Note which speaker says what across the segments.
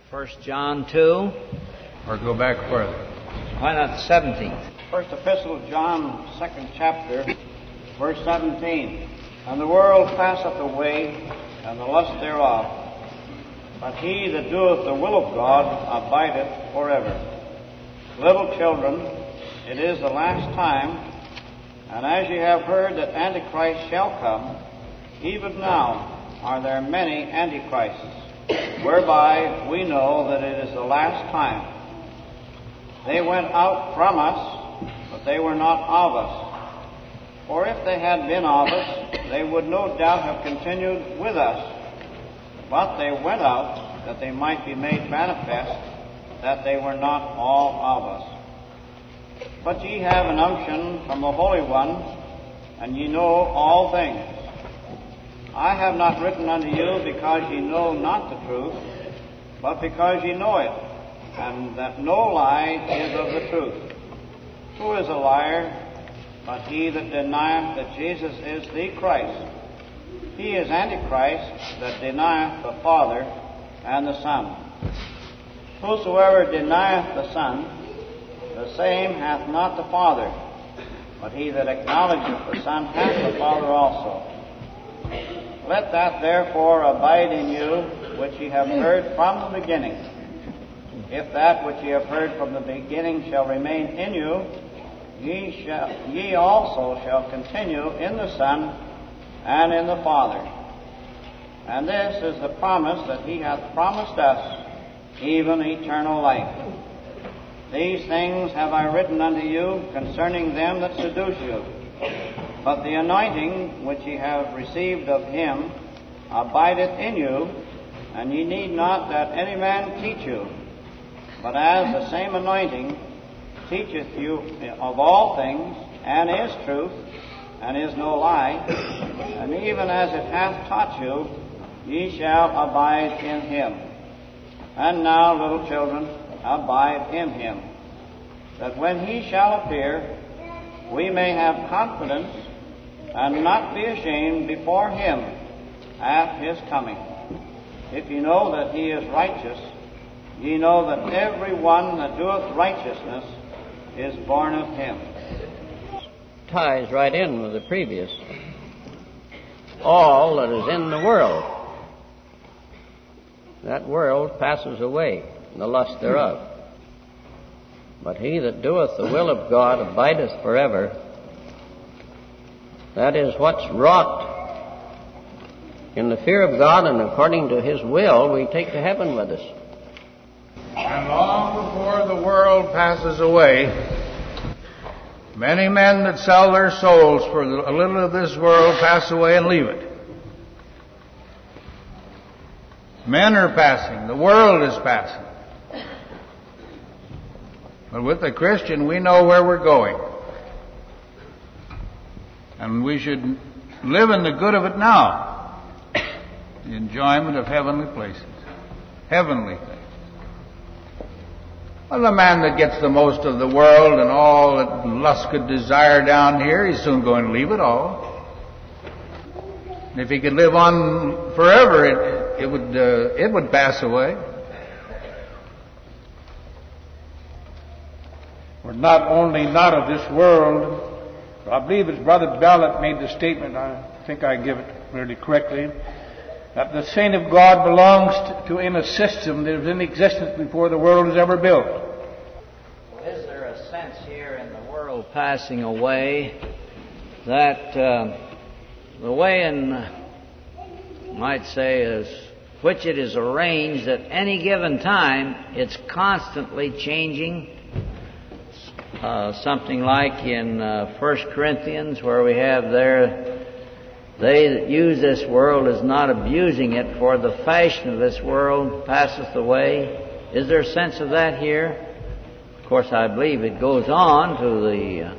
Speaker 1: 1 John 2.
Speaker 2: Or go back further.
Speaker 1: Why not the 17th?
Speaker 3: First Epistle of John, 2nd chapter, verse 17. And the world passeth away, and the lust thereof. But he that doeth the will of God abideth forever. Little children, it is the last time, and as ye have heard that Antichrist shall come, even now are there many Antichrists, whereby we know that it is the last time. They went out from us, but they were not of us. For if they had been of us, they would no doubt have continued with us. But they went out, that they might be made manifest that they were not all of us. But ye have an unction from the Holy One, and ye know all things. I have not written unto you because ye know not the truth, but because ye know it, and that no lie is of the truth. Who is a liar but he that denieth that Jesus is the Christ? He is Antichrist that denieth the Father and the Son. Whosoever denieth the Son, the same hath not the Father, but he that acknowledgeth the Son hath the Father also. Let that therefore abide in you which ye have heard from the beginning. If that which ye have heard from the beginning shall remain in you, ye also shall continue in the Son and in the Father. And this is the promise that he hath promised us, even eternal life. These things have I written unto you concerning them that seduce you. But the anointing which ye have received of him abideth in you, and ye need not that any man teach you. But as the same anointing teacheth you of all things, and is truth, and is no lie, and even as it hath taught you, ye shall abide in him. And now, little children, abide in him, that when he shall appear, we may have confidence and not be ashamed before him at his coming. If ye know that he is righteous, ye know that every one that doeth righteousness is born of him.
Speaker 1: Ties right in with the previous. All that is in the world, that world passes away, and the lust thereof. But he that doeth the will of God abideth forever. That is what's wrought in the fear of God, and according to his will we take to heaven with us.
Speaker 2: And long before the world passes away, many men that sell their souls for a little of this world pass away and leave it. Men are passing. The world is passing. But with the Christian, we know where we're going. And we should live in the good of it now. The enjoyment of heavenly places. Heavenly things. Well, the man that gets the most of the world and all that lust could desire down here, he's soon going to leave it all. And if he could live on forever, it would pass away.
Speaker 4: We're not only not of this world, but I believe it's Brother Bell made the statement, I think I give it really correctly, that the saint of God belongs to in a system that was in existence before the world was ever built.
Speaker 1: Is there a sense here in the world passing away that the way might say is which it is arranged at any given time, it's constantly changing? Something like in 1 Corinthians, where we have there, they that use this world is not abusing it, for the fashion of this world passeth away. Is there a sense of that here? Of course, I believe it goes on to the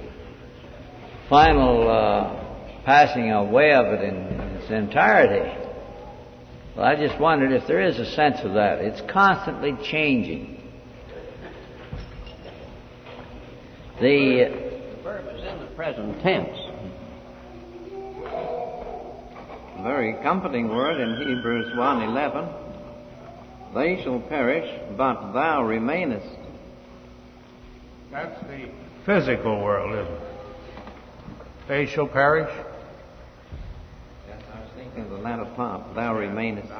Speaker 1: final passing away of it in its entirety. Well, I just wondered if there is a sense of that. It's constantly changing. The verb is in the present tense. A very comforting word in Hebrews 1:11.
Speaker 5: They shall perish, but thou remainest.
Speaker 2: That's the physical world, isn't it? They shall perish.
Speaker 5: Yes, I was thinking of the latter part. Thou remainest.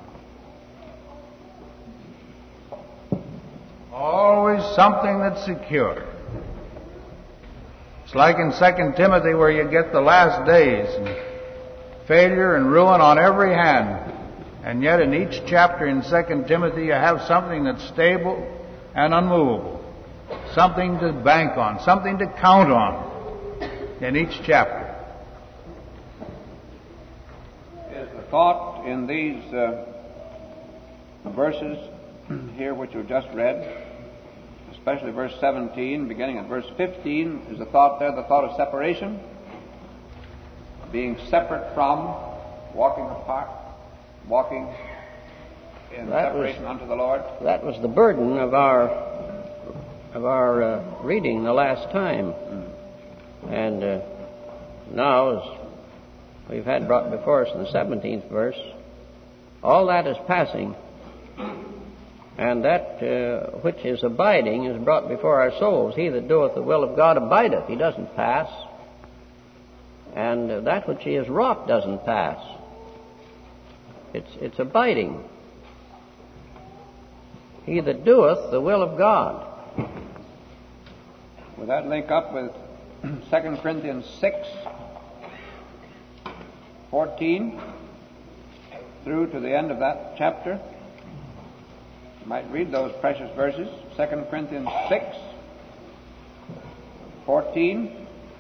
Speaker 2: Always something that's secure. It's like in 2 Timothy where you get the last days and failure and ruin on every hand. And yet in each chapter in 2 Timothy you have something that's stable and unmovable. Something to bank on, something to count on in each chapter.
Speaker 3: Is the thought in these verses here which we've just read, especially verse 17, beginning at verse 15, is the thought there, the thought of separation, being separate from, walking apart, walking in separation unto the Lord?
Speaker 6: That was the burden of our reading the last time. And now, as we've had brought before us in the 17th verse, all that is passing, and that which is abiding is brought before our souls. He that doeth the will of God abideth. He doesn't pass. And that which he has wrought doesn't pass. It's abiding. He that doeth the will of God.
Speaker 3: Will that link up with 2 Corinthians 6:14 through to the end of that chapter? You might read those precious verses. 2 Corinthians 6:14.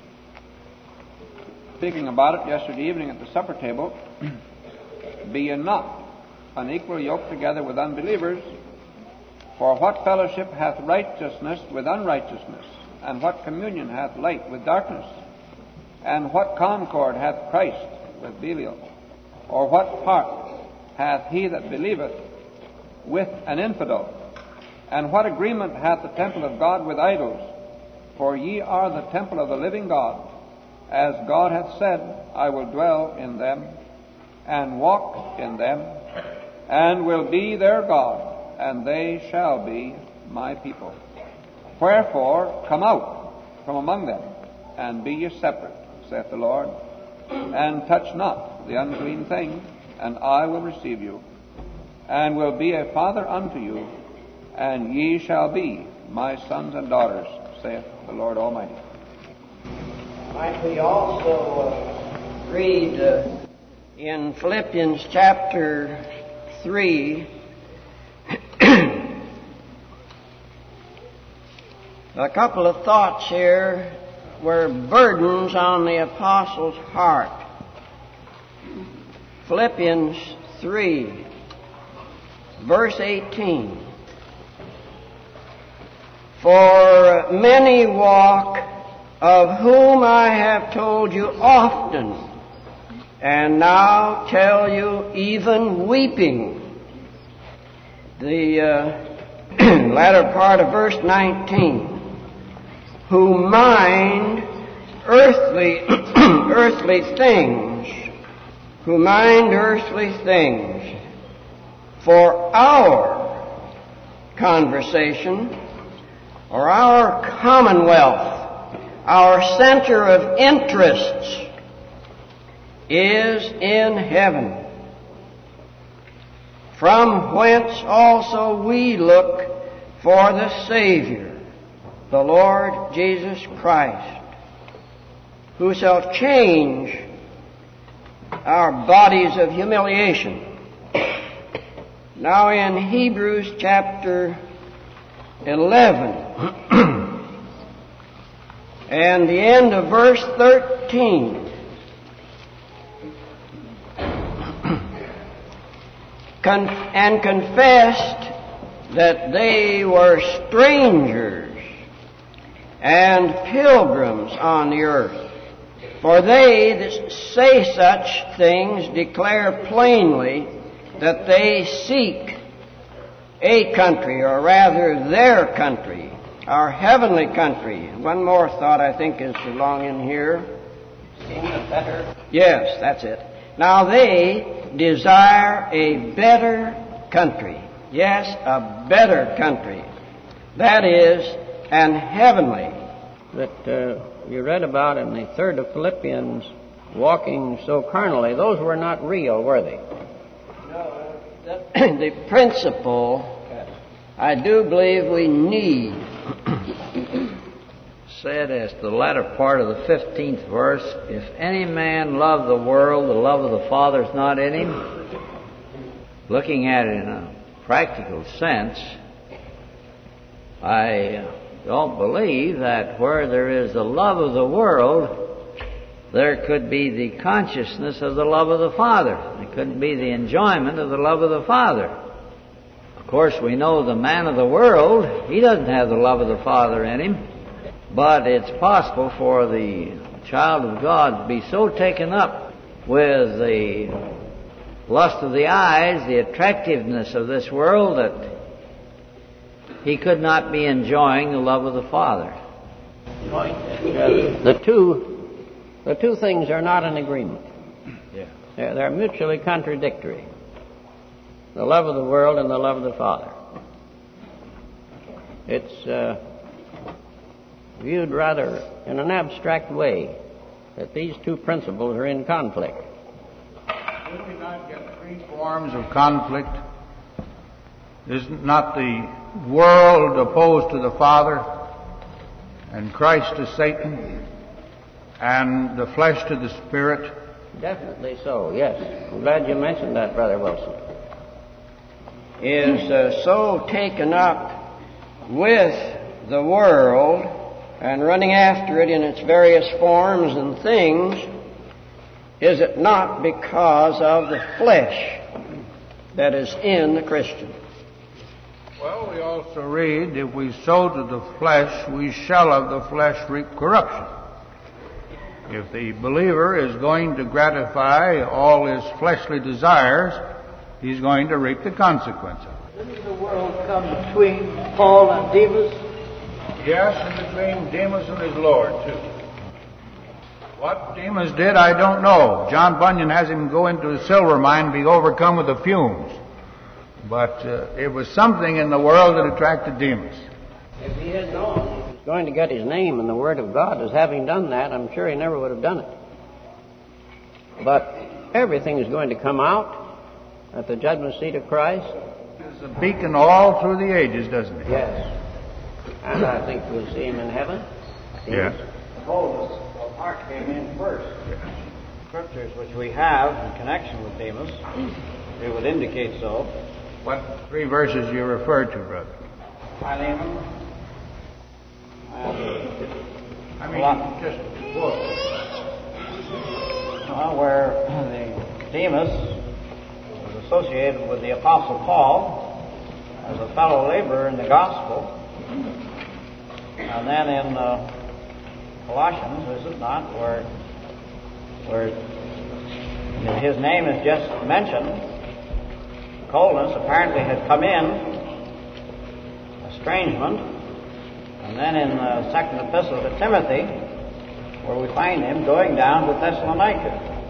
Speaker 3: Speaking about it yesterday evening at the supper table, be ye not unequally yoked together with unbelievers, for what fellowship hath righteousness with unrighteousness? And what communion hath light with darkness? And what concord hath Christ with Belial? Or what part hath he that believeth with an infidel? And what agreement hath the temple of God with idols? For ye are the temple of the living God. As God hath said, I will dwell in them, and walk in them, and will be their God, and they shall be my people. Wherefore, come out from among them, and be ye separate, saith the Lord, and touch not the unclean thing, and I will receive you, and will be a father unto you, and ye shall be my sons and daughters, saith the Lord Almighty.
Speaker 6: Might we also read in Philippians chapter 3 a couple of thoughts here were burdens on the apostle's heart. Philippians 3, verse 18. For many walk, of whom I have told you often, and now tell you even weeping. The latter part of verse 19. Who mind earthly things, who mind earthly things, for our conversation, or our commonwealth, our center of interests, is in heaven, from whence also we look for the Savior, the Lord Jesus Christ, who shall change our bodies of humiliation. Now in Hebrews chapter 11 and the end of verse 13, and confessed that they were strangers and pilgrims on the earth. For they that say such things declare plainly that they seek a country, or rather their country, our heavenly country. One more thought I think is along in here. Yes, that's it. Now they desire a better country. Yes, a better country. That is, an heavenly. That you read about in the 3rd of Philippians, walking so carnally, those were not real, were they? No. The principle, I do believe we need.
Speaker 1: Said as the latter part of the 15th verse, if any man love the world, the love of the Father is not in him. Looking at it in a practical sense, I don't believe that where there is the love of the world, there could be the consciousness of the love of the Father. There couldn't be the enjoyment of the love of the Father. Of course, we know the man of the world, he doesn't have the love of the Father in him. But it's possible for the child of God to be so taken up with the lust of the eyes, the attractiveness of this world, that he could not be enjoying the love of the Father.
Speaker 6: The two things are not in agreement. Yeah. They're mutually contradictory. The love of the world and the love of the Father. It's viewed rather in an abstract way that these two principles are in conflict.
Speaker 2: Do we not get 3 forms of conflict? Is not the world opposed to the Father, and Christ to Satan, and the flesh to the Spirit?
Speaker 6: Definitely so, yes. I'm glad you mentioned that, Brother Wilson. Is so taken up with the world and running after it in its various forms and things, is it not because of the flesh that is in the Christian?
Speaker 2: Well, we also read, if we sow to the flesh, we shall of the flesh reap corruption. If the believer is going to gratify all his fleshly desires, he's going to reap the consequence of it.
Speaker 7: Didn't the world come between Paul and Demas?
Speaker 2: Yes, and between Demas and his Lord, too. What Demas did, I don't know. John Bunyan has him go into a silver mine and be overcome with the fumes. But it was something in the world that attracted Demas.
Speaker 6: If he had known he was going to get his name in the Word of God as having done that, I'm sure he never would have done it. But everything is going to come out at the judgment seat of Christ.
Speaker 2: It's a beacon all through the ages, doesn't it?
Speaker 6: Yes. And I think we'll see him in heaven.
Speaker 2: Yes.
Speaker 3: Demas of heart came in first. Scriptures which we have in connection with Demas, it would indicate so.
Speaker 2: What 3 verses you referred to, brother?
Speaker 3: Philemon.
Speaker 2: I mean, just book.
Speaker 3: Where the Demas was associated with the Apostle Paul as a fellow laborer in the gospel. And then in Colossians, is it not, where his name is just mentioned, coldness apparently had come in, estrangement, and then in the 2nd epistle to Timothy, where we find him going down to Thessalonica.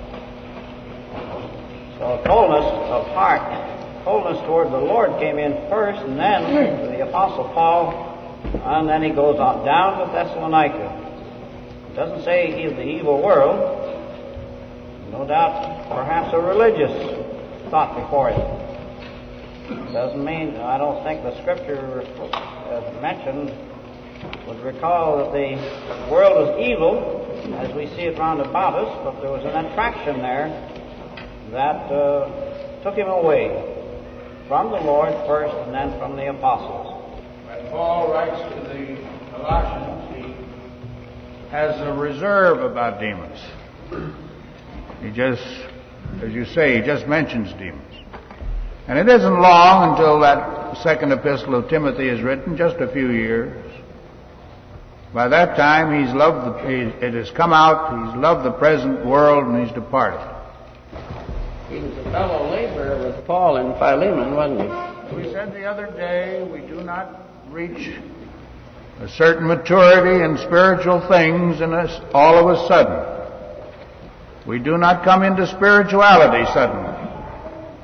Speaker 3: So coldness of heart, coldness toward the Lord came in first, and then to the Apostle Paul, and then he goes on down to Thessalonica. It doesn't say he's the evil world. No doubt, perhaps a religious thought before it. Doesn't mean, I don't think the Scripture as mentioned would recall that the world was evil as we see it round about us, but there was an attraction there that took him away from the Lord first and then from the apostles.
Speaker 2: When Paul writes to the Colossians, he has a reserve about Demas. He just, as you say, he just mentions Demas. And it isn't long until that 2nd epistle of Timothy is written, just a few years. By that time, it has come out, he's loved the present world, and he's departed.
Speaker 6: He was a fellow laborer with Paul and Philemon, wasn't he?
Speaker 2: We said the other day, we do not reach a certain maturity in spiritual things all of a sudden. We do not come into spirituality suddenly.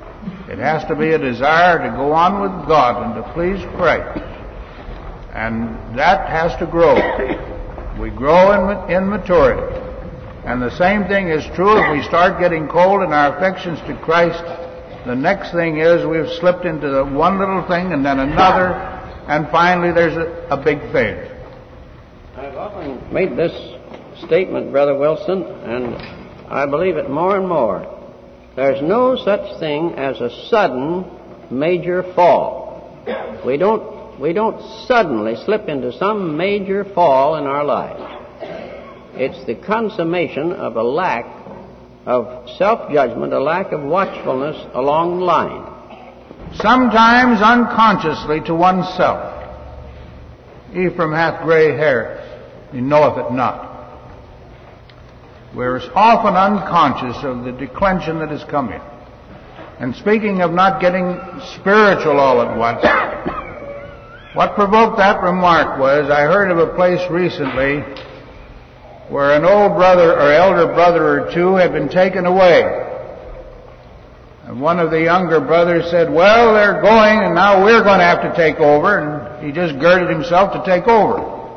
Speaker 2: It has to be a desire to go on with God and to please Christ. And that has to grow. We grow in maturity. And the same thing is true if we start getting cold in our affections to Christ. The next thing is we've slipped into the one little thing and then another, and finally there's a big failure.
Speaker 6: I've often made this statement, Brother Wilson, and I believe it more and more. There's no such thing as a sudden major fall. We don't suddenly slip into some major fall in our lives. It's the consummation of a lack of self-judgment, a lack of watchfulness along the line.
Speaker 2: Sometimes unconsciously to oneself. Ephraim hath gray hairs, he knoweth it not. We're often unconscious of the declension that is coming. And speaking of not getting spiritual all at once, what provoked that remark was I heard of a place recently where an old brother or elder brother or two had been taken away. And one of the younger brothers said, well, they're going and now we're going to have to take over. And he just girded himself to take over.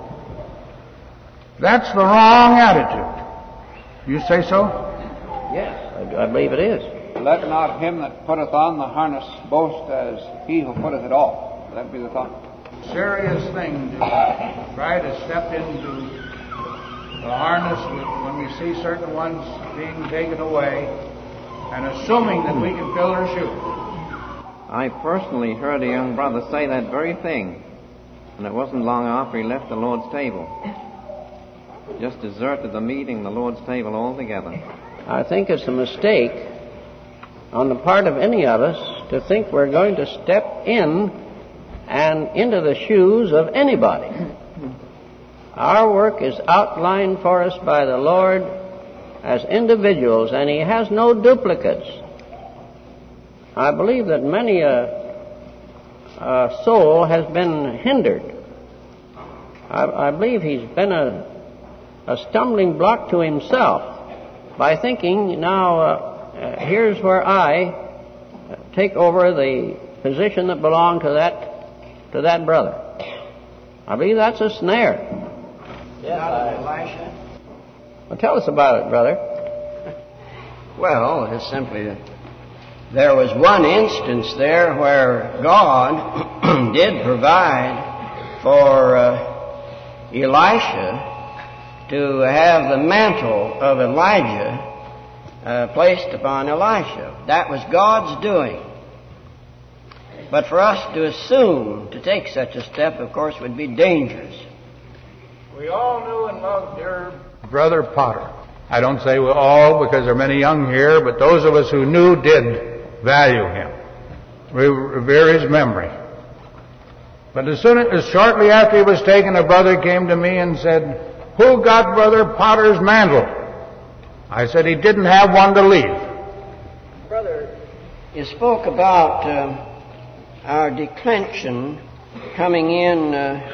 Speaker 2: That's the wrong attitude. You say so?
Speaker 6: Yes, I believe it is.
Speaker 3: Let not him that putteth on the harness boast as he who putteth it off. That be the thought.
Speaker 2: Serious thing to try to step into the harness when we see certain ones being taken away and assuming that we can fill their shoes.
Speaker 5: I personally heard a young brother say that very thing, and it wasn't long after he left the Lord's table. Just deserted the meeting, the Lord's table altogether.
Speaker 6: I think it's a mistake on the part of any of us to think we're going to step in and into the shoes of anybody. Our work is outlined for us by the Lord as individuals, and He has no duplicates. I believe that many a soul has been hindered. I believe he's been a stumbling block to himself by thinking, now, here's where I take over the position that belonged to that brother. I believe that's a snare.
Speaker 7: Yes,
Speaker 6: Elisha. Well, tell us about it, brother.
Speaker 8: Well, it's simply that there was one instance there where God did provide for Elisha to have the mantle of Elijah placed upon Elisha. That was God's doing. But for us to assume to take such a step, of course, would be dangerous.
Speaker 2: We all knew and loved dear Brother Potter. I don't say we all because there are many young here, but those of us who knew did value him. We revere his memory. But as shortly after he was taken, a brother came to me and said, who got Brother Potter's mantle? I said he didn't have one to leave.
Speaker 8: Brother, you spoke about our declension coming in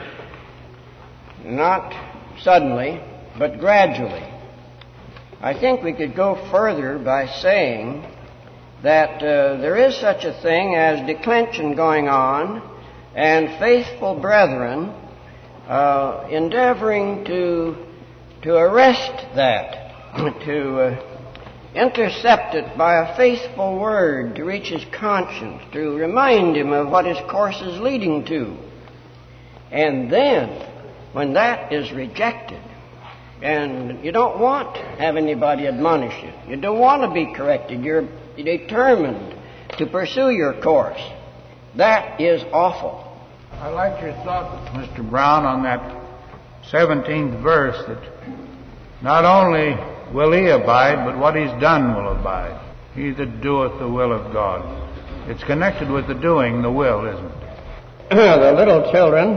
Speaker 8: not suddenly, but gradually. I think we could go further by saying that there is such a thing as declension going on, and faithful brethren endeavoring to arrest that, to intercept it by a faithful word, to reach his conscience, to remind him of what his course is leading to. And then, when that is rejected, and you don't want to have anybody admonish you, you don't want to be corrected, you're determined to pursue your course, that is awful.
Speaker 2: I like your thought, Mr. Brown, on that 17th verse, that not only will he abide, but what he's done will abide. He that doeth the will of God. It's connected with the doing, the will, isn't it?
Speaker 6: The little children,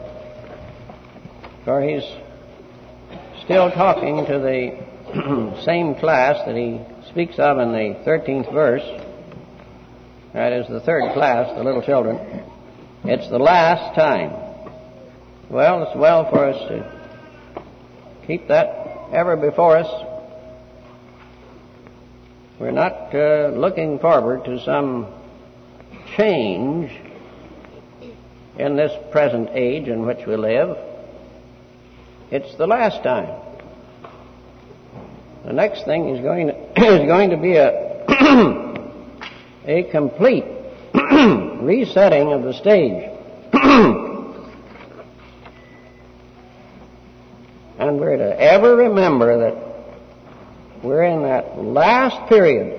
Speaker 6: for he's still talking to the same class that he speaks of in the 13th verse. That is the third class, the little children. It's the last time. Well, it's well for us to keep that ever before us. We're not looking forward to some change in this present age in which we live, it's the last time. The next thing is going to be a complete resetting of the stage. And we're to ever remember that we're in that last period,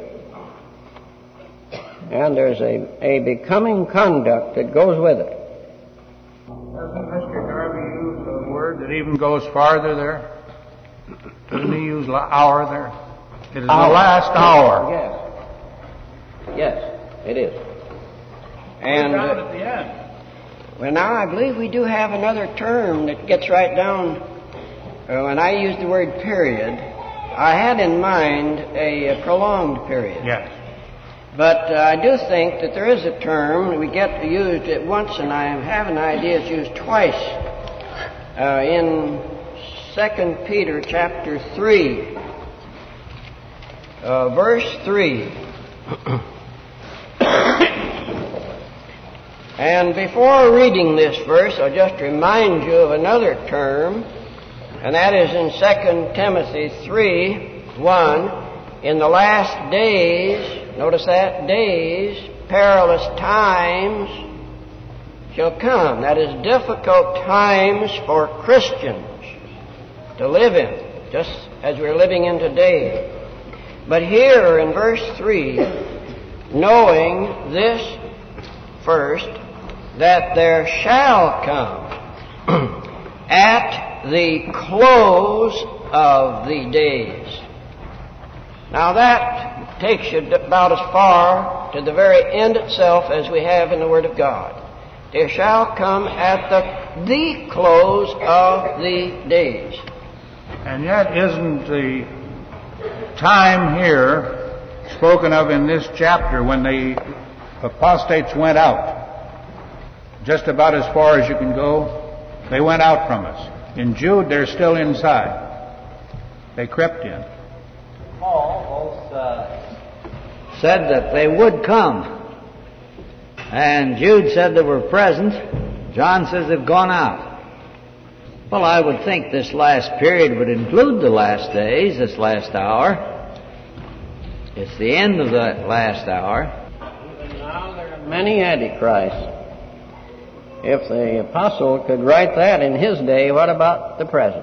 Speaker 6: and there's a becoming conduct that goes with it.
Speaker 2: Doesn't Mr. Darby use a word that even goes farther there? Doesn't he use hour there? It is
Speaker 6: Hour.
Speaker 2: the last hour.
Speaker 6: Yes, it is. And
Speaker 2: down at the end.
Speaker 6: well, now I believe we do have another term that gets right down. When I used the word period, I had in mind a prolonged period.
Speaker 2: Yes.
Speaker 6: But I do think that there is a term we get used it once, and I have an idea it's used twice in 2 Peter chapter 3, verse 3. And before reading this verse, I'll just remind you of another term, and that is in 2 Timothy 3:1. In the last days, notice that, days, perilous times shall come. That is, difficult times for Christians to live in, just as we're living in today. But here in verse 3, knowing this first, that there shall come at the close of the days. Now that takes you about as far to the very end itself as we have in the Word of God. There shall come at the close of the days.
Speaker 2: And yet isn't the time here spoken of in this chapter when the apostates went out? Just about as far as you can go. They went out from us. In Jude, they're still inside. They crept in.
Speaker 1: Paul both said that they would come. And Jude said they were present. John says they've gone out. Well, I would think this last period would include the last days, this last hour. It's the end of that last hour.
Speaker 6: Even now there are many antichrists. If the apostle could write that in his day, what about the present?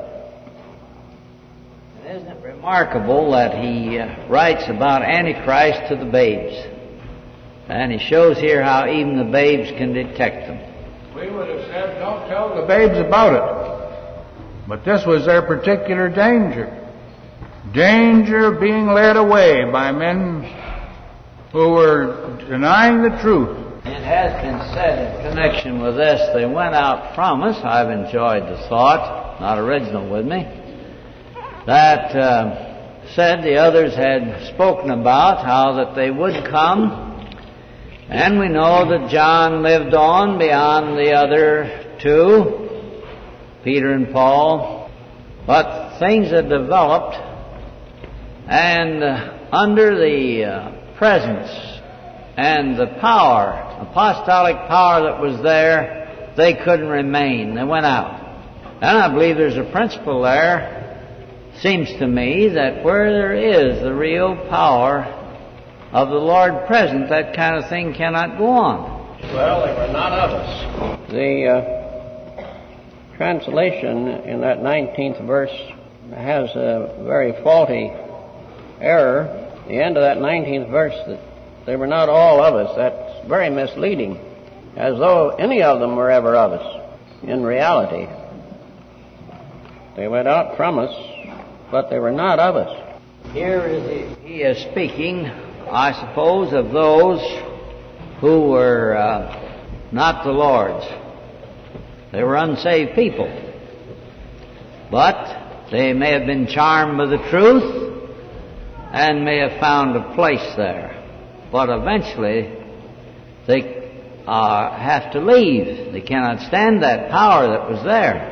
Speaker 1: Isn't it remarkable that he writes about Antichrist to the babes? And he shows here how even the babes can detect them.
Speaker 2: We would have said, don't tell the babes about it. But this was their particular danger. Danger of being led away by men who were denying the truth.
Speaker 1: It has been said in connection with this, they went out from us. I've enjoyed the thought, not original with me, that said the others had spoken about how that they would come. And we know that John lived on beyond the other two, Peter and Paul. But things had developed, and under the presence and the power, apostolic power that was there, they couldn't remain. They went out. And I believe there's a principle there, seems to me, that where there is the real power of the Lord present, that kind of thing cannot go on.
Speaker 3: Well, they were not of us.
Speaker 6: The translation in that 19th verse has a very faulty error. The end of that 19th verse, that they were not all of us, that's very misleading, as though any of them were ever of us. In reality, they went out from us, but they were not of us.
Speaker 1: Here he is speaking, I suppose, of those who were not the Lord's. They were unsaved people. But they may have been charmed by the truth and may have found a place there. But eventually they have to leave. They cannot stand that power that was there.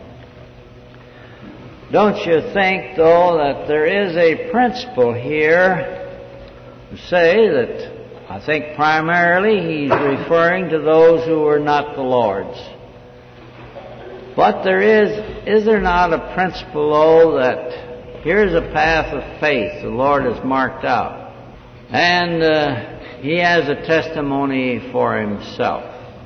Speaker 1: Don't you think, though, that there is a principle here to say that I think primarily he's referring to those who are not the Lord's. But is there not a principle, though, that here's a path of faith the Lord has marked out, and he has a testimony for himself.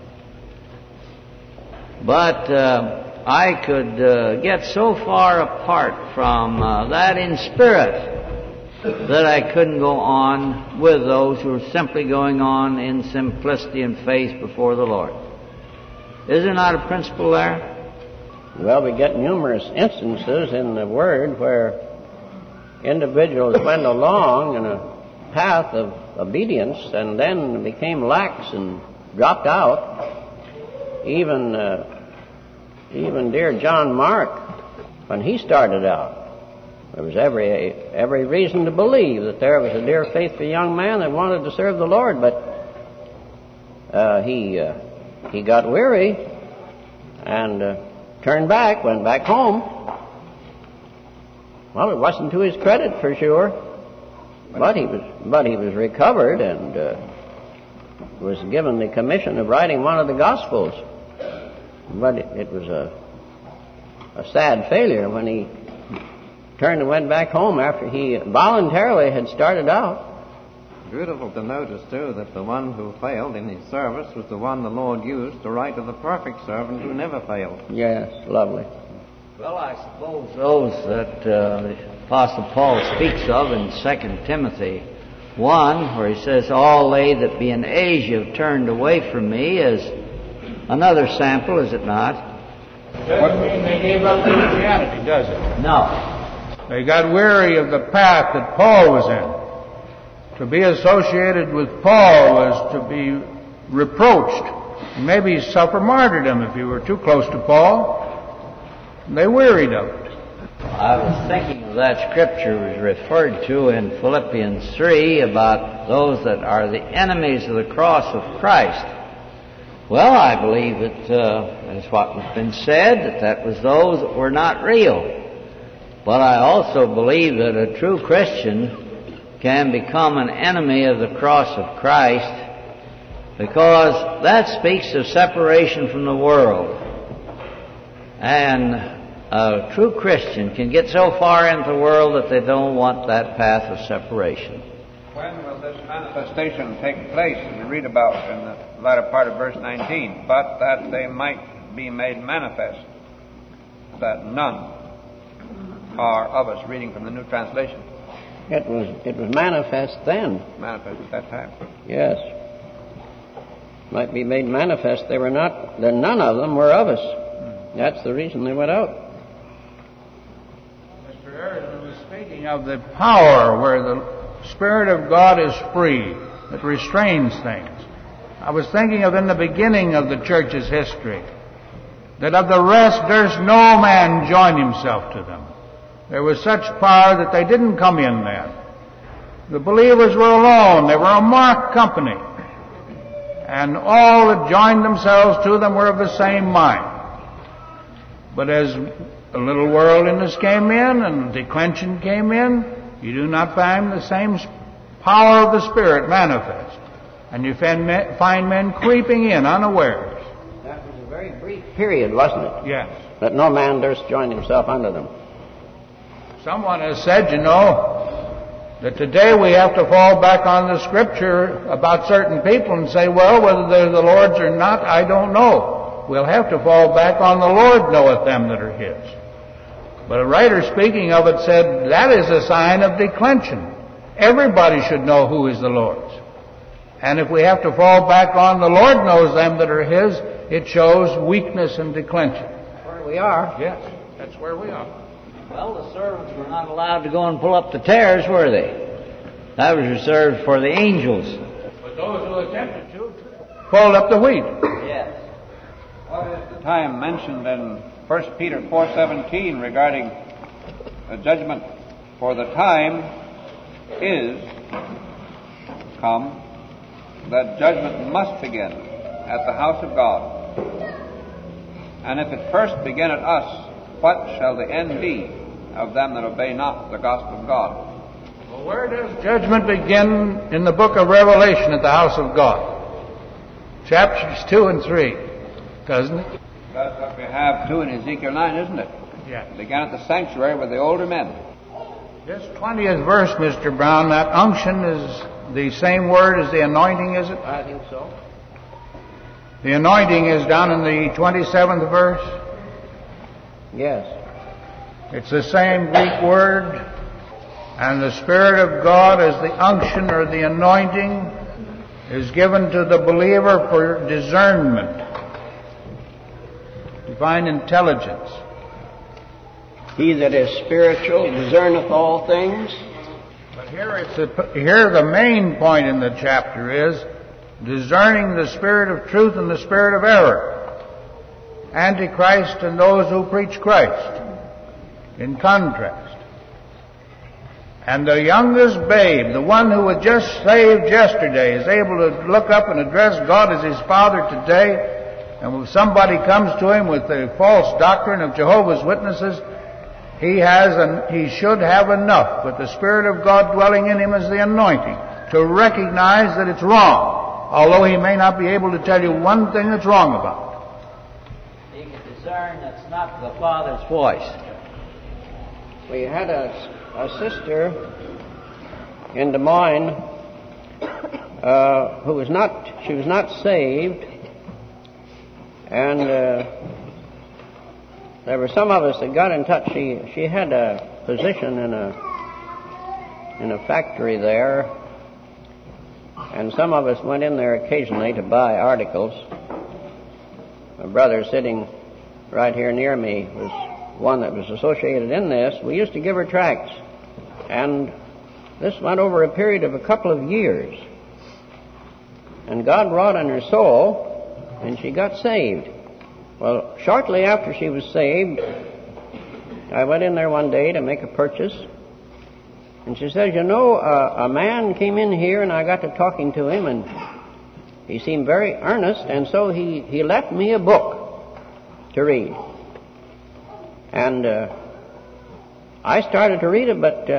Speaker 1: But I could get so far apart from that in spirit that I couldn't go on with those who are simply going on in simplicity and faith before the Lord. Is there not a principle there?
Speaker 6: Well, we get numerous instances in the Word where individuals went along in a path of obedience and then became lax and dropped out. Even dear John Mark, when he started out, there was every reason to believe that there was a dear, faithful young man that wanted to serve the Lord, but he got weary and turned back, went back home. Well, it wasn't to his credit for sure, but he was recovered and was given the commission of writing one of the Gospels. But it was a sad failure when he turned and went back home after he voluntarily had started out.
Speaker 5: Beautiful to notice, too, that the one who failed in his service was the one the Lord used to write to the perfect servant who never failed.
Speaker 6: Yes, lovely.
Speaker 1: Well, I suppose those that the Apostle Paul speaks of in 2 Timothy 1, where he says, all they that be in Asia have turned away from me, is another sample, is it not?
Speaker 2: Doesn't mean they gave up Christianity, does it?
Speaker 1: No.
Speaker 2: They got weary of the path that Paul was in. To be associated with Paul was to be reproached. Maybe suffer martyrdom if you were too close to Paul. They wearied of it.
Speaker 1: I was thinking of that scripture was referred to in Philippians 3 about those that are the enemies of the cross of Christ. Well, I believe that as what has been said, that was those that were not real. But I also believe that a true Christian can become an enemy of the cross of Christ, because that speaks of separation from the world. And a true Christian can get so far into the world that they don't want that path of separation.
Speaker 3: When will this manifestation take place, as we read about in the latter part of verse 19? But that they might be made manifest, that none are of us, reading from the New Translation.
Speaker 6: It was manifest then.
Speaker 3: Manifest at that time.
Speaker 6: Yes. Might be made manifest. They were not, that none of them were of us. That's the reason they went out.
Speaker 2: Mr. Harrison was speaking of the power where the Spirit of God is free, that restrains things. I was thinking of in the beginning of the church's history, that of the rest there's no man joined himself to them. There was such power that they didn't come in then. The believers were alone. They were a marked company. And all that joined themselves to them were of the same mind. But as a little worldliness came in and declension came in, you do not find the same power of the Spirit manifest. And you find men creeping in unawares.
Speaker 6: That was a very brief period, wasn't it?
Speaker 2: Yes.
Speaker 6: That no man durst join himself unto them.
Speaker 2: Someone has said, that today we have to fall back on the Scripture about certain people and say, well, whether they're the Lord's or not, I don't know. We'll have to fall back on the Lord knoweth them that are His. But a writer speaking of it said, that is a sign of declension. Everybody should know who is the Lord's. And if we have to fall back on the Lord knows them that are His, it shows weakness and declension.
Speaker 6: Where we are.
Speaker 2: Yes, that's where we are.
Speaker 1: Well, the servants were not allowed to go and pull up the tares, were they? That was reserved for the angels.
Speaker 2: But those who attempted to pulled up the wheat.
Speaker 1: Yes.
Speaker 3: What is the time mentioned in 1 Peter 4:17 regarding the judgment? For the time is come that judgment must begin at the house of God. And if it first begin at us, what shall the end be of them that obey not the gospel of God?
Speaker 2: Well, where does judgment begin in the book of Revelation at the house of God? Chapters 2 and 3, doesn't it?
Speaker 3: That's what we have too in Ezekiel 9, isn't it?
Speaker 2: Yeah.
Speaker 3: It began at the sanctuary with the older men.
Speaker 2: This 20th verse, Mr. Brown, that unction is the same word as the anointing, is it?
Speaker 6: I think so.
Speaker 2: The anointing is down in the 27th verse.
Speaker 6: Yes.
Speaker 2: It's the same Greek word. And the Spirit of God as the unction or the anointing is given to the believer for discernment, divine intelligence.
Speaker 6: He that is spiritual discerneth all things.
Speaker 2: But here the main point in the chapter is discerning the spirit of truth and the spirit of error, Antichrist and those who preach Christ, in contrast. And the youngest babe, the one who was just saved yesterday, is able to look up and address God as his Father today. And when somebody comes to him with the false doctrine of Jehovah's Witnesses, he should have enough with the Spirit of God dwelling in him as the anointing to recognize that it's wrong, although he may not be able to tell you one thing that's wrong about it.
Speaker 1: He can discern that's not the Father's voice.
Speaker 6: We had a sister in Des Moines who was not saved, and there were some of us that got in touch. She had a position in a factory there, and some of us went in there occasionally to buy articles. My brother sitting right here near me was one that was associated in this. We used to give her tracts, and this went over a period of a couple of years. And God wrought in her soul, and she got saved. Well, shortly after she was saved, I went in there one day to make a purchase, and she says, a man came in here, and I got to talking to him, and he seemed very earnest, and so he left me a book to read. And I started to read it, but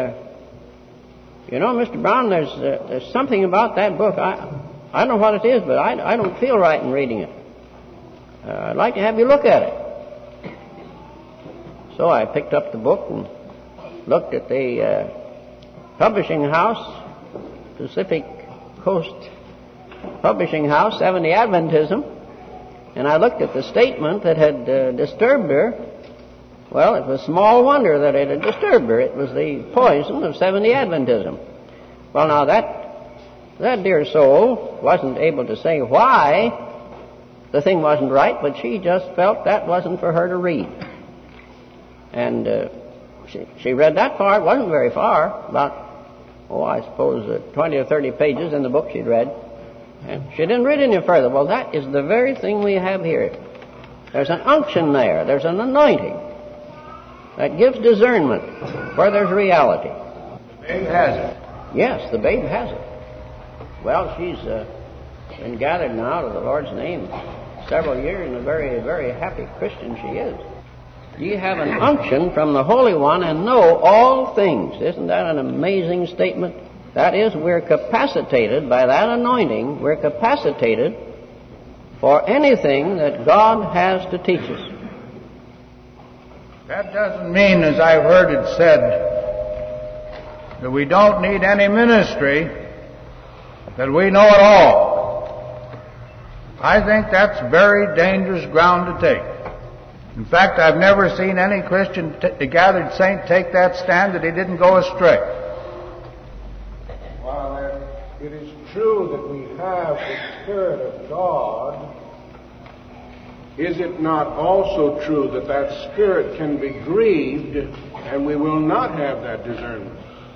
Speaker 6: Mr. Brown, there's something about that book. I don't know what it is, but I don't feel right in reading it. I'd like to have you look at it. So I picked up the book and looked at the publishing house, Pacific Coast Publishing House, Seventh-day Adventism, and I looked at the statement that had disturbed her. Well, it was small wonder that it had disturbed her. It was the poison of Seventh-day Adventism. Well, now that dear soul wasn't able to say why the thing wasn't right, but she just felt that wasn't for her to read. And she read that far. It wasn't very far, about, I suppose 20 or 30 pages in the book she'd read. And she didn't read any further. Well, that is the very thing we have here. There's an unction there. There's an anointing that gives discernment where there's reality.
Speaker 2: The babe has it.
Speaker 6: Yes, the babe has it. Well, she's been gathered now to the Lord's name several years, and a very, very happy Christian she is. Ye have an unction from the Holy One and know all things. Isn't that an amazing statement? That is, we're capacitated by that anointing. We're capacitated for anything that God has to teach us.
Speaker 2: That doesn't mean, as I've heard it said, that we don't need any ministry, that we know it all. I think that's very dangerous ground to take. In fact, I've never seen any Christian gathered saint take that stand that he didn't go astray.
Speaker 4: While it is true that we have the Spirit of God, is it not also true that that Spirit can be grieved and we will not have that discernment?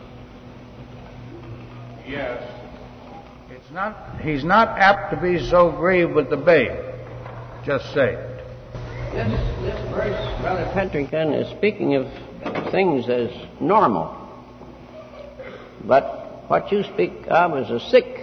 Speaker 2: Yes. He's not apt to be so grieved with the babe, just saved.
Speaker 6: This verse, Brother Penticton, is speaking of things as normal. But what you speak of is a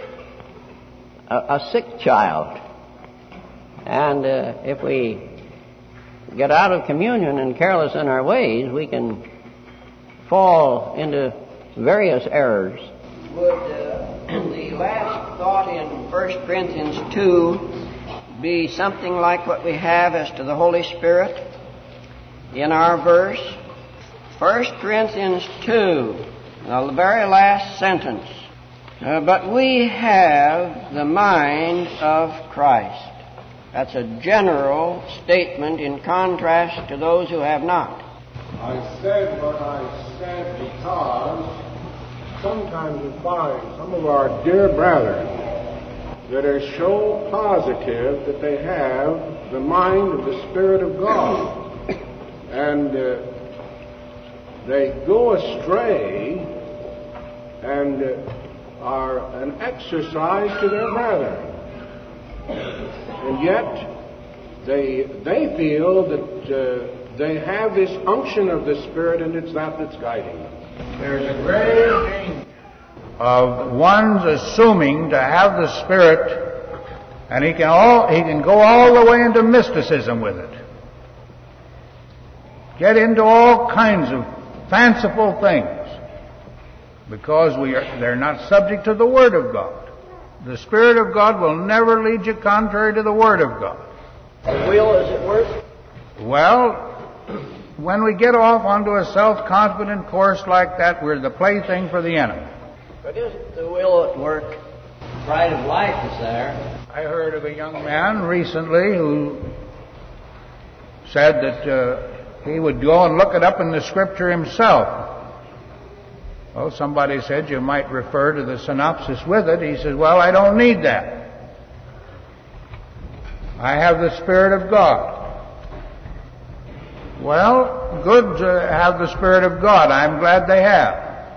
Speaker 6: sick child. And if we get out of communion and careless in our ways, we can fall into
Speaker 5: various errors.
Speaker 8: Would the last thought in 1 Corinthians 2 be something like what we have as to the Holy Spirit in our verse? 1 Corinthians 2, the very last sentence. But we have the mind of Christ. That's a general statement in contrast to those who have not.
Speaker 9: I said what I said because sometimes we find some of our dear brethren that are so positive that they have the mind of the Spirit of God. And they go astray and are an exercise to their brethren. And yet they feel that they have this unction of the Spirit, and it's that that's guiding them.
Speaker 2: There's a great danger of one's assuming to have the Spirit, and he can go all the way into mysticism with it. Get into all kinds of fanciful things because they're not subject to the Word of God. The Spirit of God will never lead you contrary to the Word of God.
Speaker 8: The will, is it worth?
Speaker 2: Well, when we get off onto a self-confident course like that, we're the plaything for the enemy.
Speaker 8: But isn't the will at work?
Speaker 1: Pride of life is there.
Speaker 2: I heard of a young man recently who said that he would go and look it up in the Scripture himself. Well, somebody said you might refer to the synopsis with it. He says, well, I don't need that. I have the Spirit of God. Well, good to have the Spirit of God. I'm glad they have.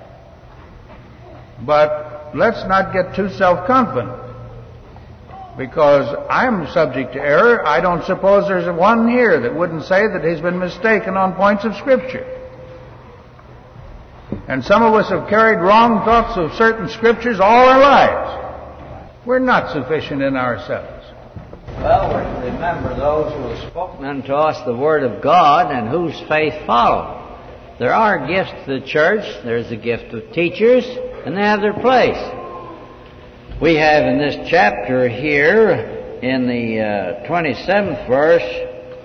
Speaker 2: But let's not get too self-confident. Because I'm subject to error. I don't suppose there's one here that wouldn't say that he's been mistaken on points of Scripture. And some of us have carried wrong thoughts of certain Scriptures all our lives. We're not sufficient in ourselves.
Speaker 1: Well, we're to remember those who have spoken unto us the Word of God and whose faith followed. There are gifts to the church. There's the gift of teachers, and they have their place. We have in this chapter here, in the 27th verse,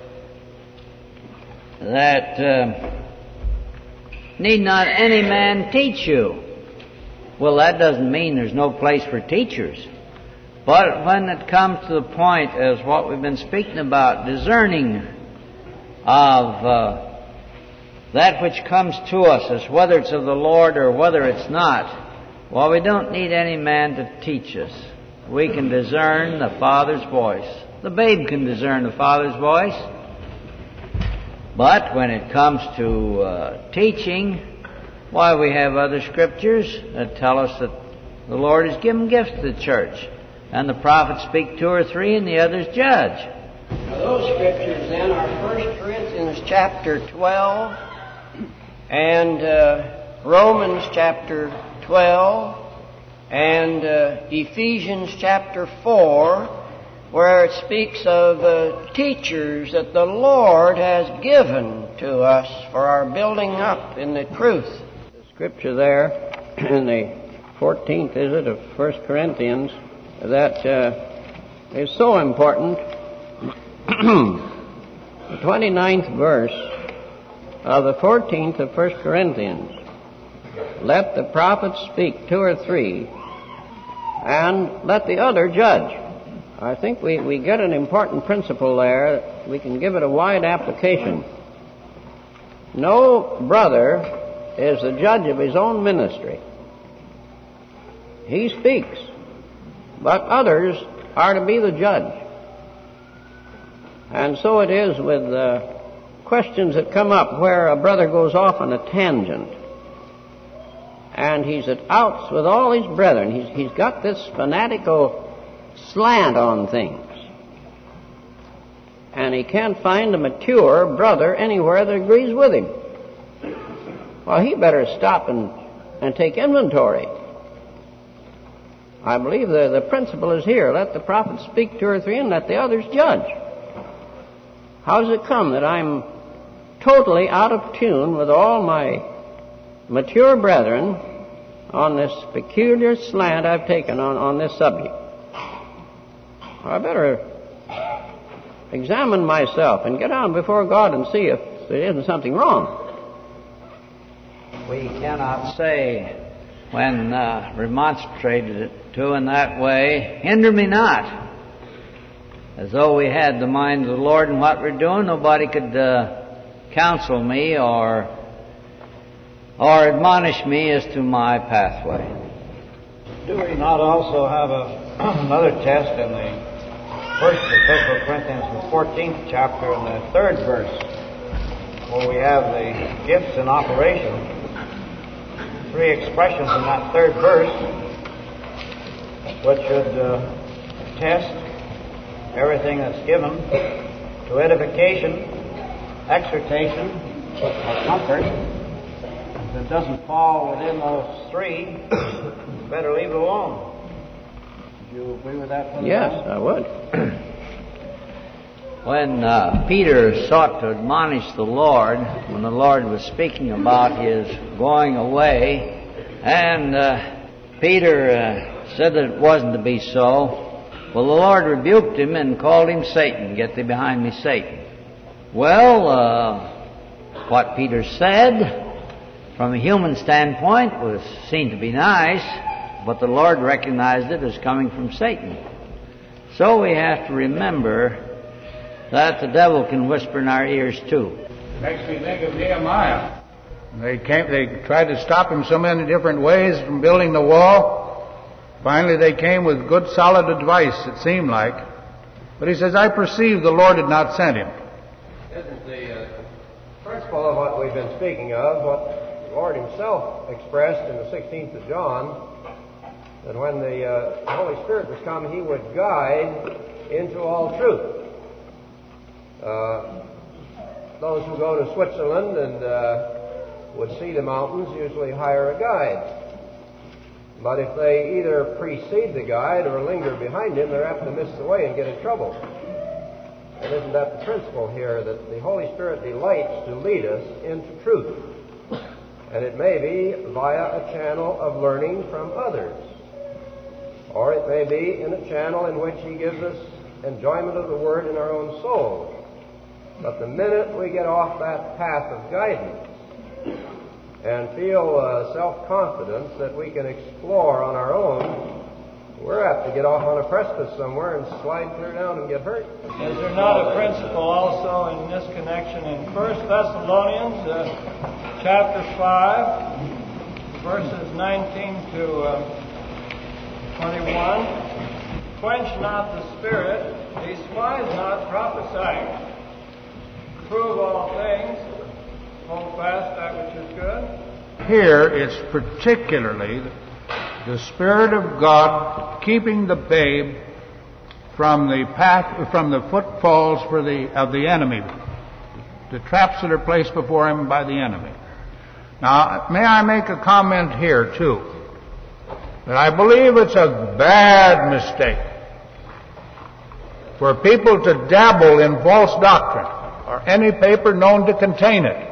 Speaker 1: that need not any man teach you. Well, that doesn't mean there's no place for teachers. But when it comes to the point as what we've been speaking about, discerning of that which comes to us as whether it's of the Lord or whether it's not, well, we don't need any man to teach us. We can discern the Father's voice. The babe can discern the Father's voice. But when it comes to teaching, why, we have other Scriptures that tell us that the Lord has given gifts to the church. And the prophets speak 2 or 3 and the others judge.
Speaker 8: Now, those Scriptures then are 1 Corinthians chapter 12 and Romans chapter 12 and Ephesians chapter 4, where it speaks of teachers that the Lord has given to us for our building up in the truth.
Speaker 5: The Scripture there in the 14th, is it, of 1 Corinthians, that is so important. The 29th verse of the 14th of 1 Corinthians. Let the prophets speak 2 or 3, and let the other judge. I think we get an important principle there. We can give it a wide application. No brother is the judge of his own ministry. He speaks, but others are to be the judge. And so it is with questions that come up where a brother goes off on a tangent and he's at outs with all his brethren. He's got this fanatical slant on things, and he can't find a mature brother anywhere that agrees with him. Well, he better stop and take inventory. I believe the principle is here. Let the prophets speak 2 or 3 and let the others judge. How does it come that I'm totally out of tune with all my mature brethren on this peculiar slant I've taken on this subject. I better examine myself and get on before God and see if there isn't something wrong.
Speaker 1: We cannot say, when remonstrated to in that way, "Hinder me not," as though we had the mind of the Lord in what we're doing. Nobody could counsel me or admonish me as to my pathway.
Speaker 3: Do we not also have another test in the first epistle of Corinthians, the 14th chapter and the 3rd verse, where we have the gifts in operation? 3 expressions in that 3rd verse which should test everything that's given to edification, exhortation, or comfort. If it doesn't fall within those 3, better leave it alone. Do you agree with that, Brother?
Speaker 5: Yes, I would.
Speaker 1: When Peter sought to admonish the Lord, when the Lord was speaking about his going away, and Peter said that it wasn't to be so, well, the Lord rebuked him and called him Satan. "Get thee behind me, Satan." Well, what Peter said, from a human standpoint, was seen to be nice, but the Lord recognized it as coming from Satan. So we have to remember that the devil can whisper in our ears too.
Speaker 2: Makes me think of Nehemiah. They tried to stop him so many different ways from building the wall. Finally, they came with good, solid advice, it seemed like. But he says, "I perceive the Lord had not sent him."
Speaker 10: Isn't the principle of what we've been speaking of, what the Lord himself expressed in the 16th of John, that when the Holy Spirit was come, he would guide into all truth. Those who go to Switzerland and would see the mountains usually hire a guide. But if they either precede the guide or linger behind him, they're apt to miss the way and get in trouble. And isn't that the principle here, that the Holy Spirit delights to lead us into truth? And it may be via a channel of learning from others, or it may be in a channel in which he gives us enjoyment of the Word in our own souls. But the minute we get off that path of guidance and feel self-confidence that we can explore on our own, we're apt to get off on a precipice somewhere and slide clear down and get hurt.
Speaker 11: Is there not a principle also in this connection in 1 Thessalonians chapter 5, verses 19 to 21? "Quench not the spirit, despise not prophesying. Prove all things, hold fast that which is good."
Speaker 2: Here it's particularly the Spirit of God keeping the babe from the footfalls of the enemy, the traps that are placed before him by the enemy. Now, may I make a comment here too? That I believe it's a bad mistake for people to dabble in false doctrine or any paper known to contain it.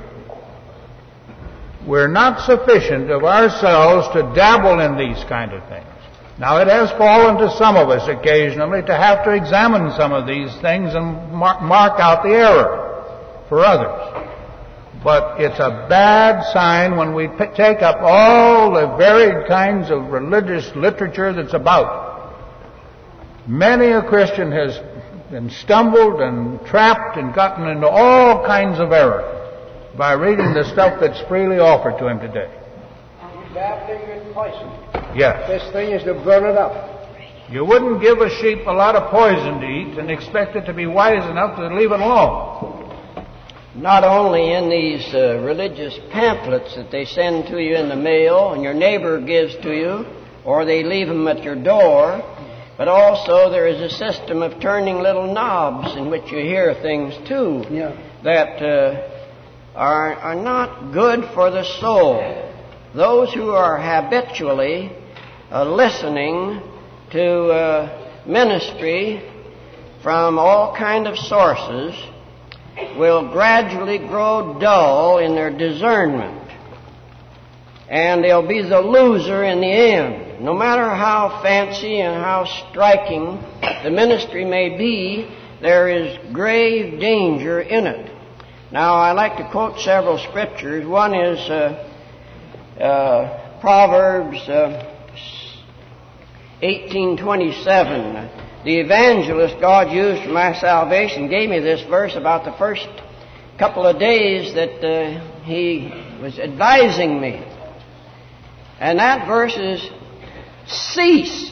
Speaker 2: We're not sufficient of ourselves to dabble in these kind of things. Now, it has fallen to some of us occasionally to have to examine some of these things and mark out the error for others. But it's a bad sign when we take up all the varied kinds of religious literature that's about. Many a Christian has been stumbled and trapped and gotten into all kinds of error by reading the stuff that's freely offered to him today.
Speaker 9: Dabbling in poison.
Speaker 2: Yes.
Speaker 9: This thing is to burn it up.
Speaker 2: You wouldn't give a sheep a lot of poison to eat and expect it to be wise enough to leave it alone.
Speaker 8: Not only in these religious pamphlets that they send to you in the mail and your neighbor gives to you, or they leave them at your door, but also there is a system of turning little knobs in which you hear things too that are not good for the soul. Those who are habitually listening to ministry from all kind of sources will gradually grow dull in their discernment. and they'll be the loser in the end. No matter how fancy and how striking the ministry may be, there is grave danger in it. Now, I like to quote several scriptures. One is Proverbs 18:27. The evangelist God used for my salvation gave me this verse about the first couple of days that he was advising me. And that verse is, cease,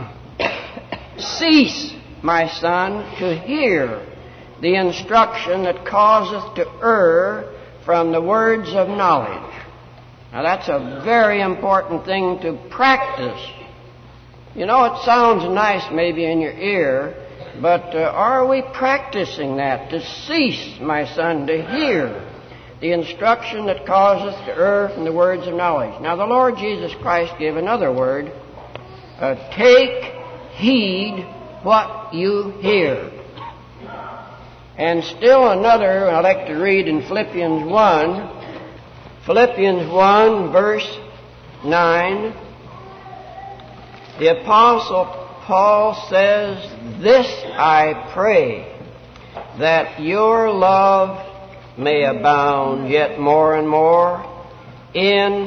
Speaker 8: cease, my son, to hear the instruction that causeth to err from the words of knowledge. Now that's a very important thing to practice. You know, it sounds nice maybe in your ear, but are we practicing that? To cease, my son, to hear the instruction that causeth to err from the words of knowledge. Now the Lord Jesus Christ gave another word, take heed what you hear. And still another I like to read in Philippians 1. Philippians 1 verse 9. The Apostle Paul says, this I pray, that your love may abound yet more and more in...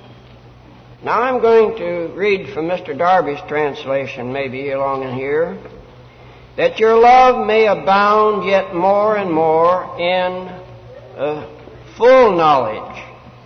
Speaker 8: Now I'm going to read from Mr. Darby's translation, maybe along in here. That your love may abound yet more and more in full knowledge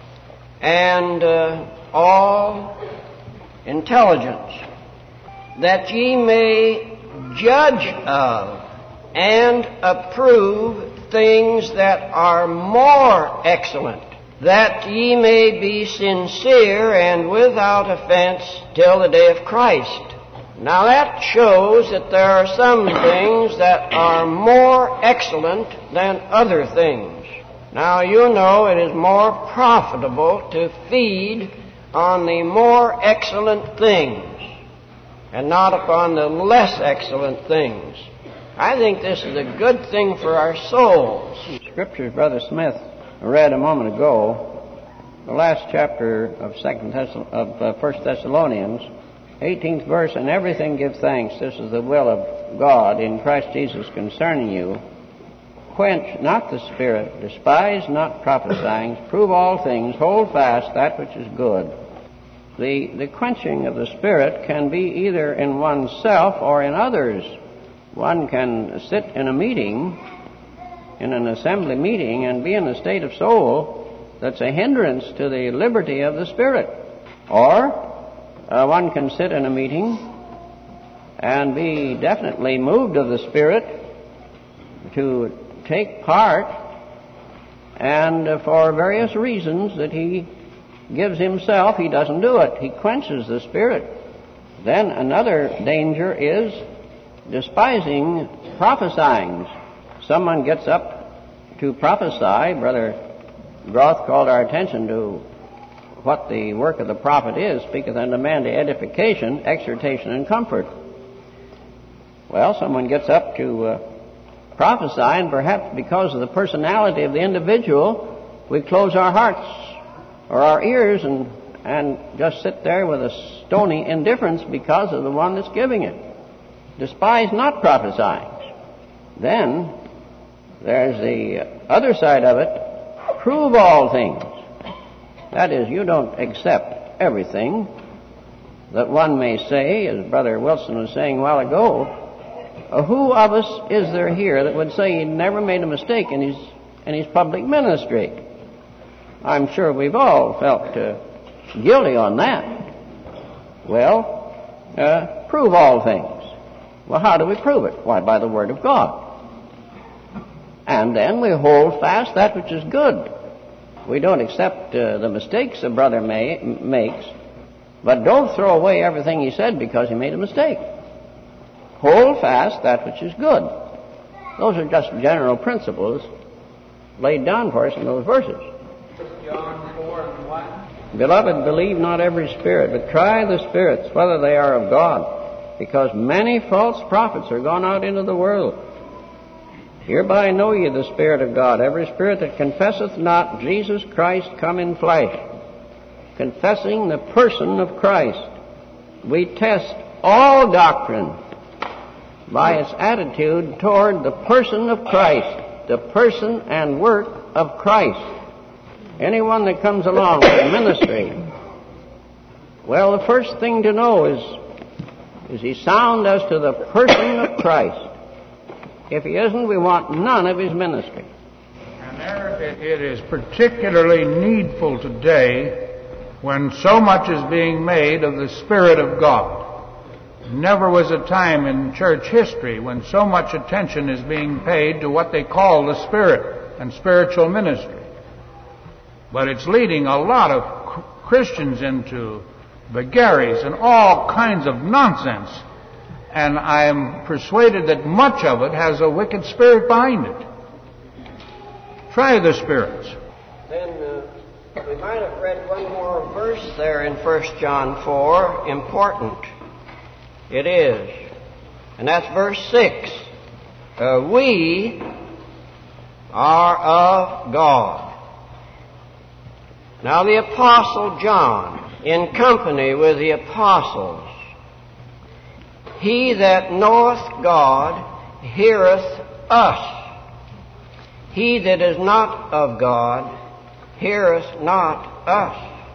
Speaker 8: and all intelligence, that ye may judge of and approve things that are more excellent, that ye may be sincere and without offense till the day of Christ. Now that shows that there are some things that are more excellent than other things. Now you know it is more profitable to feed on the more excellent things and not upon the less excellent things. I think this is a good thing for our souls.
Speaker 5: Scriptures Brother Smith read a moment ago, the last chapter of 1 Thessalonians, 18th verse, in everything give thanks, this is the will of God in Christ Jesus concerning you. Quench not the spirit, despise not prophesying, prove all things, hold fast that which is good. The quenching of the spirit can be either in oneself or in others. One can sit in a meeting, in an assembly meeting, and be in a state of soul that's a hindrance to the liberty of the spirit. Or one can sit in a meeting and be definitely moved of the spirit to take part, and for various reasons that he gives himself, he doesn't do it. He quenches the spirit. Then another danger is despising prophesying. Someone gets up to prophesy. Brother Groth called our attention to what the work of the prophet is, speaketh unto man to edification, exhortation, and comfort. Well, someone gets up to prophesy, and perhaps because of the personality of the individual, we close our hearts or our ears and just sit there with a stony indifference because of the one that's giving it. Despise not prophesying. Then there's the other side of it. Prove all things. That is, you don't accept everything that one may say, as Brother Wilson was saying a while ago. Who of us is there here that would say he never made a mistake in his public ministry? I'm sure we've all felt guilty on that. Well, prove all things. Well, how do we prove it? Why, by the Word of God. And then we hold fast that which is good. We don't accept the mistakes a brother makes, but don't throw away everything he said because he made a mistake. Hold fast that which is good. Those are just general principles laid down for us in those verses.
Speaker 11: John 4:1.
Speaker 5: Beloved, believe not every spirit, but try the spirits, whether they are of God, because many false prophets are gone out into the world. Hereby know ye the Spirit of God. Every spirit that confesseth not Jesus Christ come in flesh confessing the person of Christ. We test all doctrine by its attitude toward the person of Christ, the person and work of Christ. Anyone that comes along with ministry, well, the first thing to know is he sound as to the person of Christ? If he isn't, we want none of his ministry.
Speaker 2: And there it is particularly needful today when so much is being made of the Spirit of God. Never was a time in church history when so much attention is being paid to what they call the Spirit and spiritual ministry. But it's leading a lot of Christians into vagaries and all kinds of nonsense. And I'm persuaded that much of it has a wicked spirit behind it. Try the spirits.
Speaker 8: Then we might have read one more verse there in 1 John 4. Important. It is. And that's verse 6. We are of God. Now the Apostle John, in company with the apostles, he that knoweth God heareth us. He that is not of God heareth not us.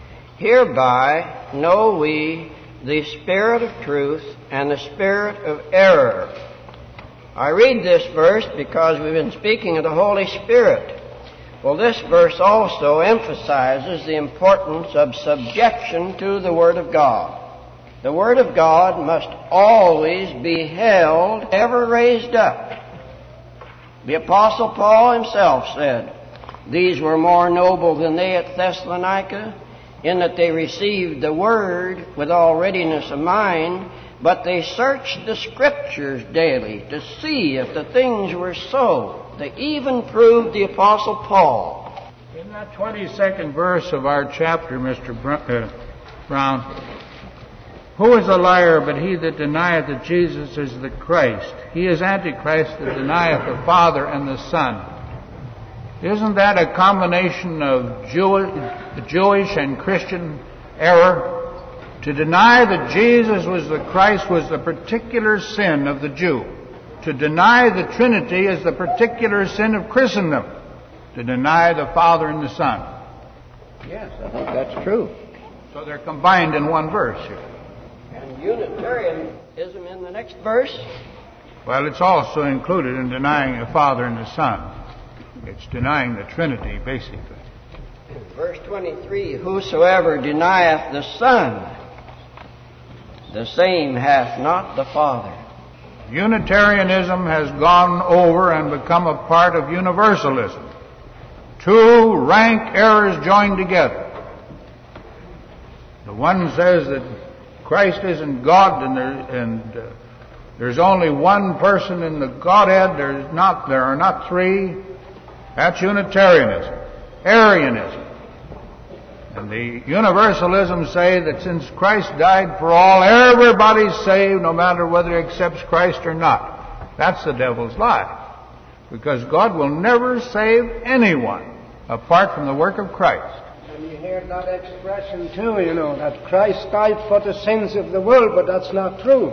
Speaker 8: Hereby know we the spirit of truth and the spirit of error. I read this verse because we've been speaking of the Holy Spirit. Well, this verse also emphasizes the importance of subjection to the Word of God. The Word of God must always be held, ever raised up. The Apostle Paul himself said, "These were more noble than they at Thessalonica, in that they received the Word with all readiness of mind, but they searched the Scriptures daily to see if the things were so." They even proved the Apostle Paul.
Speaker 2: In that 22nd verse of our chapter, Mr. Brown, who is a liar but he that denieth that Jesus is the Christ? He is Antichrist that denieth the Father and the Son. Isn't that a combination of Jewish and Christian error? To deny that Jesus was the Christ was the particular sin of the Jew. To deny the Trinity is the particular sin of Christendom. To deny the Father and the Son.
Speaker 5: Yes, I think that's true.
Speaker 2: So they're combined in one verse here.
Speaker 8: And Unitarianism in the next verse?
Speaker 2: Well, it's also included in denying the Father and the Son. It's denying the Trinity, basically.
Speaker 8: Verse 23, whosoever denieth the Son, the same hath not the Father.
Speaker 2: Unitarianism has gone over and become a part of universalism. Two rank errors joined together. The one says that Christ isn't God and there's only one person in the Godhead. There are not three. That's Unitarianism. Arianism. And the Universalism say that since Christ died for all, everybody's saved no matter whether he accepts Christ or not. That's the devil's lie. Because God will never save anyone apart from the work of Christ.
Speaker 12: And you hear that expression too, that Christ died for the sins of the world, but that's not true.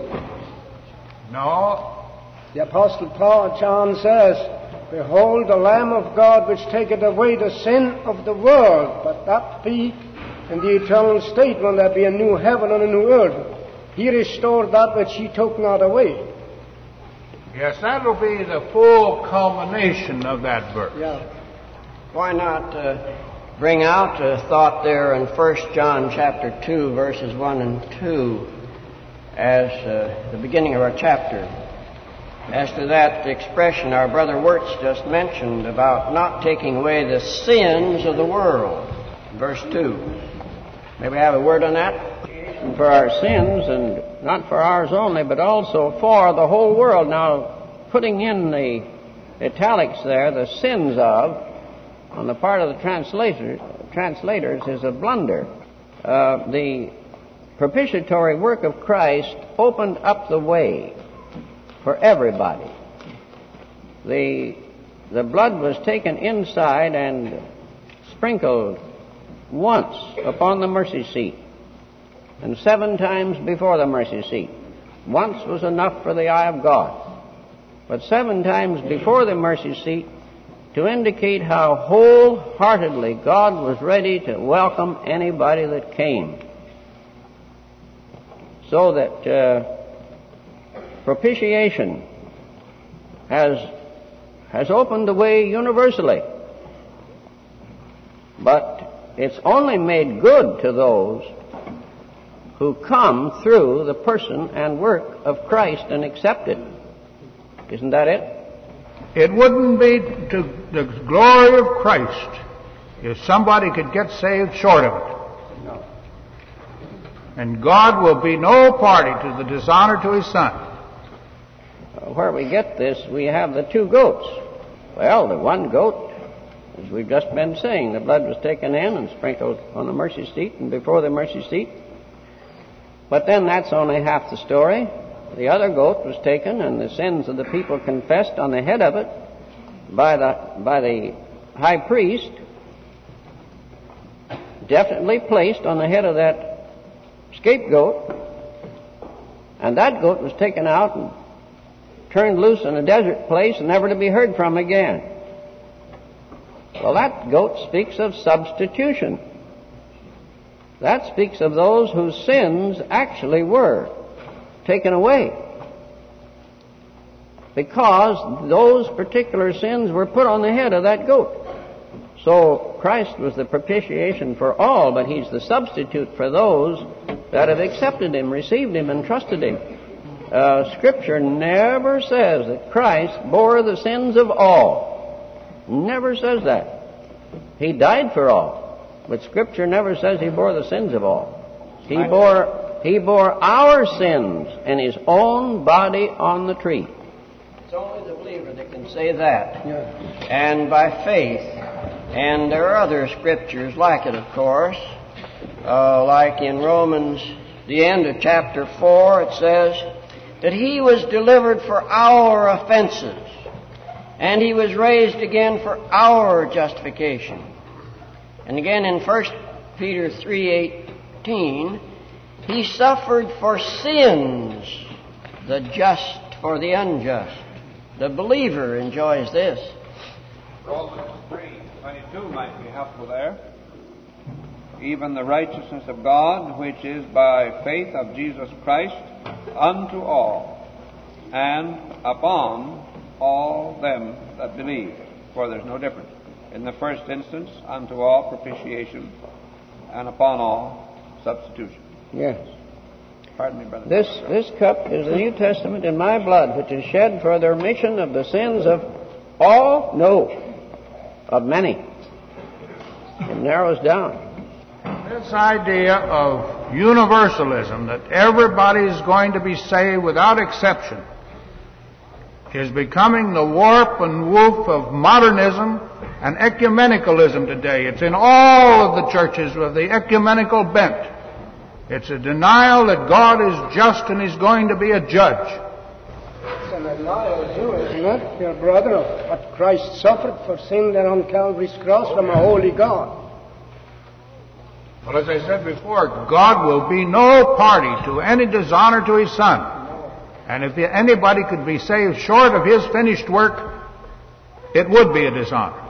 Speaker 2: No.
Speaker 12: The Apostle John says, "Behold the Lamb of God which taketh away the sin of the world, but that be in the eternal state when there be a new heaven and a new earth. He restored that which he took not away."
Speaker 2: Yes, that'll be the full culmination of that verse.
Speaker 12: Yeah.
Speaker 8: Why not bring out a thought there in 1 John chapter 2, verses 1 and 2 as the beginning of our chapter? As to that expression our brother Wirtz just mentioned about not taking away the sins of the world. Verse 2. May we have a word on that?
Speaker 5: For our sins, and not for ours only, but also for the whole world. Now, putting in the italics there, the sins of, on the part of the translators, is a blunder. The propitiatory work of Christ opened up the way for everybody. The blood was taken inside and sprinkled once upon the mercy seat, and 7 times before the mercy seat. Once was enough for the eye of God, but 7 times before the mercy seat to indicate how wholeheartedly God was ready to welcome anybody that came. So that propitiation has opened the way universally. But it's only made good to those who come through the person and work of Christ and accept it. Isn't that it?
Speaker 2: It wouldn't be to the glory of Christ if somebody could get saved short of it.
Speaker 5: No.
Speaker 2: And God will be no party to the dishonor to His Son.
Speaker 5: Where we get this, we have the 2 goats. Well, the one goat, as we've just been saying, the blood was taken in and sprinkled on the mercy seat and before the mercy seat. But then that's only half the story. The other goat was taken, and the sins of the people confessed on the head of it by the high priest, definitely placed on the head of that scapegoat, and that goat was taken out and turned loose in a desert place and never to be heard from again. Well, that goat speaks of substitution. That speaks of those whose sins actually were taken away, because those particular sins were put on the head of that goat. So Christ was the propitiation for all, but He's the substitute for those that have accepted Him, received Him, and trusted Him. Scripture never says that Christ bore the sins of all. Never says that. He died for all. But Scripture never says He bore the sins of all. He bore our sins in His own body on the tree.
Speaker 8: It's only the believer that can say that.
Speaker 12: Yeah.
Speaker 8: And by faith. And there are other scriptures like it, of course. Like in Romans, the end of chapter 4, it says that He was delivered for our offenses, and He was raised again for our justification. And again in 1 Peter 3:18, He suffered for sins, the just for the unjust. The believer enjoys this.
Speaker 3: Romans 3:22 might be helpful there. Even the righteousness of God, which is by faith of Jesus Christ, unto all, and upon all them that believe. For there's no difference. In the first instance, unto all propitiation, and upon all substitution.
Speaker 5: Yes.
Speaker 3: Pardon me, brother.
Speaker 5: This cup is the New Testament in my blood, which is shed for the remission of the sins of all? No. Of many. It narrows down.
Speaker 2: This idea of universalism, that everybody's going to be saved without exception, is becoming the warp and woof of modernism and ecumenicalism today. It's in all of the churches with the ecumenical bent. It's a denial that God is just and He's going to be a judge.
Speaker 12: It's an denial too, isn't it, dear brother, of what Christ suffered for sin there on Calvary's cross from a holy God.
Speaker 2: Well, as I said before, God will be no party to any dishonor to His Son. And if anybody could be saved short of His finished work, it would be a dishonor.